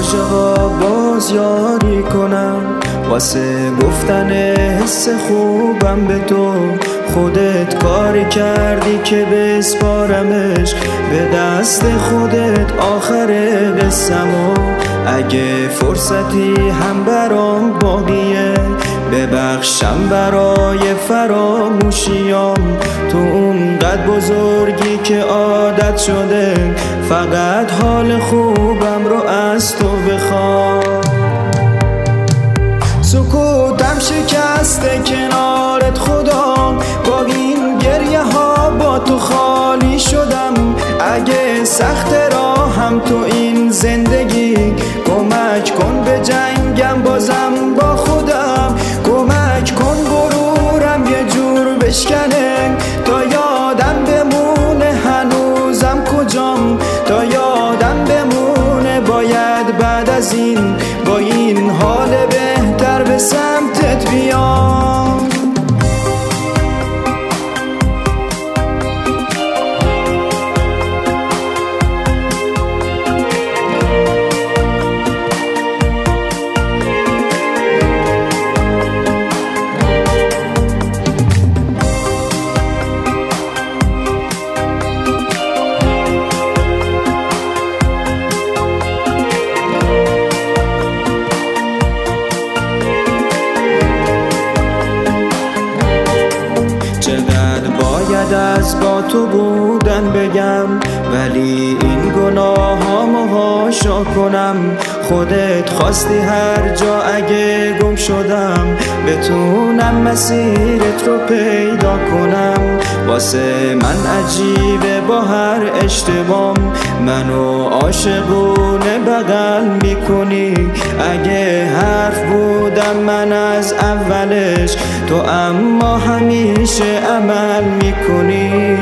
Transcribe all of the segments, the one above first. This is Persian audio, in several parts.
عاشقا باز یاری کنم، واسه گفتن حس خوبم به تو. خودت کاری کردی که بسپارمش به دست خودت آخر قصه‌مو. اگه فرصتی هم برام باقیه ببخشم برای فراموشیام. تو اونقدر بزرگی که عادت شده فقط حال خوبم رو از تو بخوام. سکوتم شکسته کنارت خدا، با این گریه ها با تو خالی شدم. اگه سخت راهم تو این زندگی، کمک کن به جنگم بازم با خودم. کمک کن غرورم یه جور بشکنه، تا یادم بمونه هنوزم کجام. تا یادم بمونه باید بعد از این با این حال بهتر به سمتت بیام. چقدر باید از با تو بودن بگم، ولی این گناهامو هاشا کنم. خودت خواستی هر جا اگه گم شدم بتونم مسیرت رو پیدا کنم. واسه من عجیبه با هر اشتبام منو عاشقونه بغل میکنی. اگه حرف بودم من از اولش، تو اما همیشه عمل میکنی.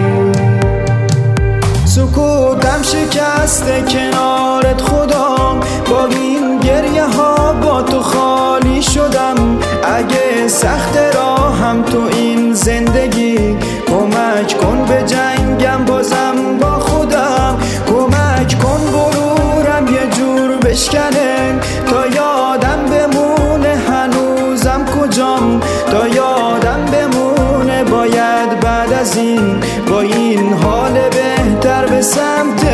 سکوتم شکسته کنارت خدا، با این گریه ها با تو خالی شدم. اگه سخت راهم تو این زندگی، کمک کن به جنگم بازم با خودم. کمک کن غرورم یه جور بشکنه، تا یادم بمونه هنوزم کجام. تا یادم بمونه باید بعد از این با این حال بهتر به سمت